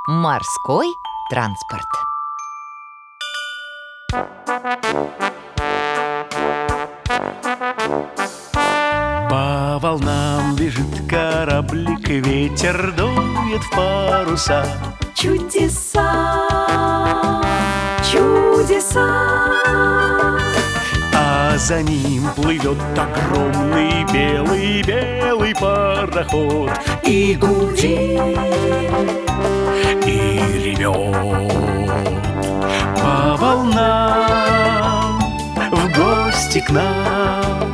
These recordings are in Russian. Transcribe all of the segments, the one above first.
Морской транспорт. По волнам бежит кораблик, ветер дует в паруса. Чудеса, чудеса. А за ним плывет огромный белый пароход. И гудит, И ревет по волнам в гости к нам.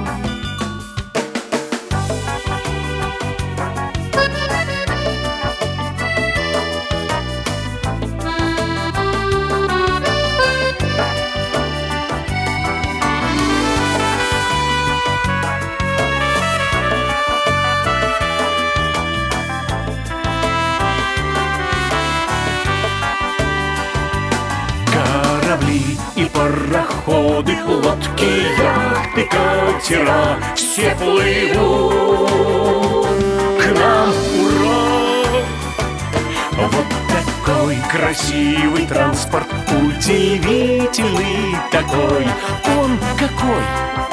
Корабли и пароходы, лодки, яхты, катера — все плывут к нам, ура! Вот такой красивый транспорт, удивительный такой. Он какой?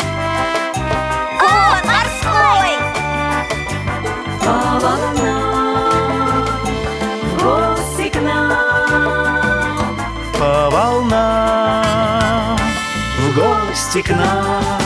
Он морской! по волнам в гости к нам. По волнам в гости к нам.